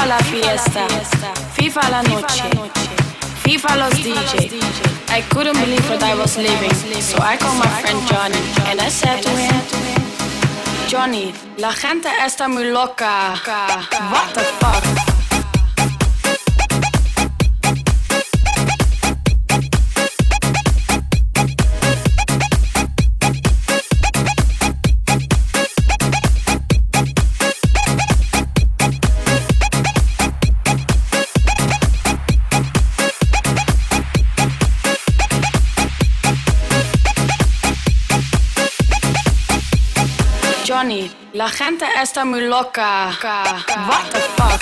FIFA la fiesta, FIFA la noche, FIFA los DJ. I couldn't believe what I was living, so I called my friend Johnny and I said to him, Johnny, la gente está muy loca. What the fuck? Johnny, la gente está muy loca. What the fuck?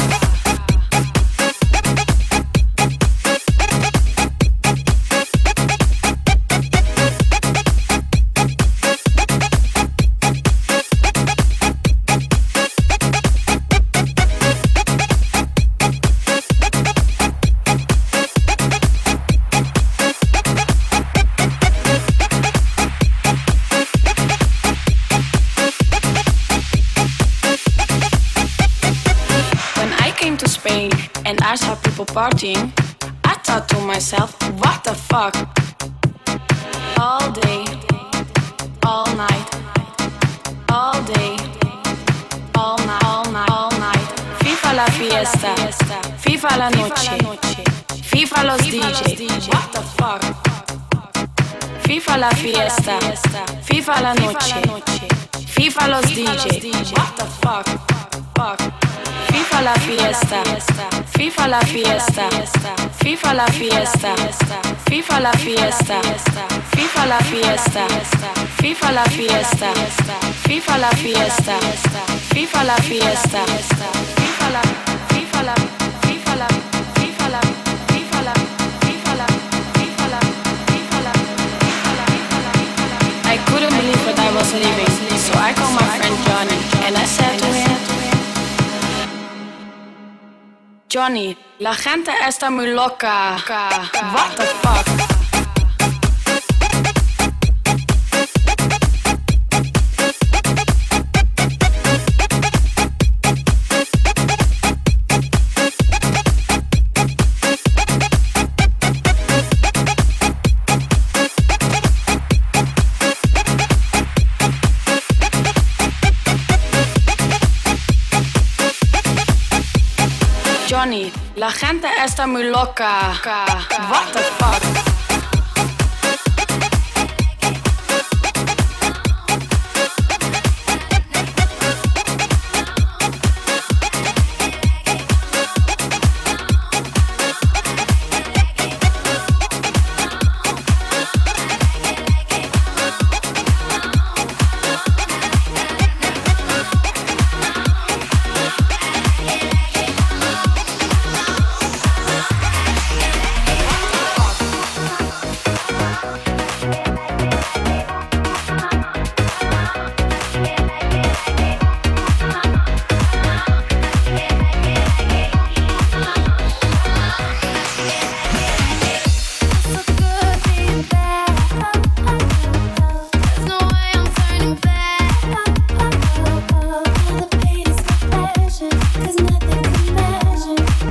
And I saw people partying, I thought to myself, what the fuck? All day, all night, all day, all night, all night, all night. FIFA la fiesta, FIFA la noche, FIFA los DJ. What the fuck? FIFA la fiesta, FIFA la noche, FIFA los DJ. What the fuck? FIFA la fiesta, FIFA la fiesta, FIFA la fiesta, FIFA la fiesta, FIFA la fiesta, FIFA la fiesta, FIFA la fiesta, FIFA la fiesta, FIFA la, FIFA la, FIFA la, FIFA la, FIFA la, FIFA la, FIFA la, FIFA la. I couldn't believe what I was living, so I called my friend Johnny and I said to him, Johnny, la gente está muy loca. What the fuck? Johnny, la gente está muy loca. What the fuck?